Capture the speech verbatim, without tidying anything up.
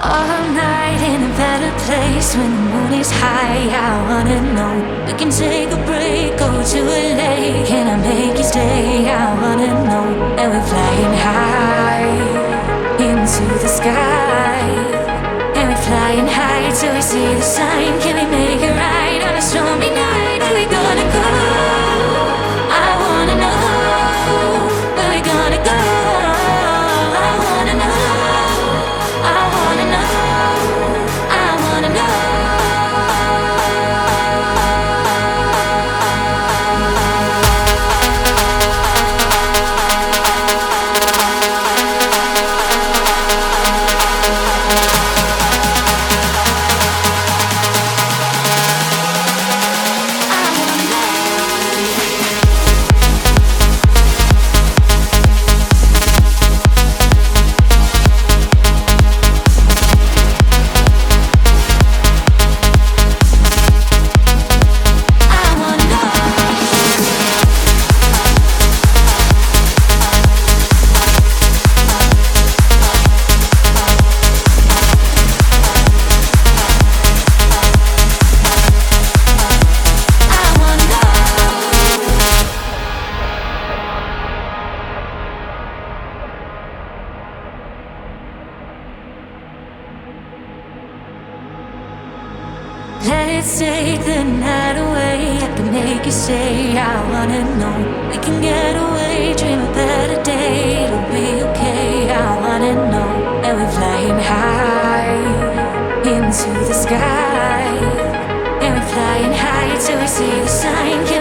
All night in a better place when the moon is high. I wanna know. We can take a break, go to a lake. Can I make you stay? I wanna know. And we're flying high into the sky. And we're flying high till we see the sign. Can we make it right on a stormy night? Where we gonna go? I wanna know. Where we gonna go? I wanna know. I wanna know. I wanna know. Let's take the night away. I can make you say I wanna know. We can get away, dream a better day. It'll be okay, I wanna know. And we're flying high into the sky. And we're flying high till we see the sign.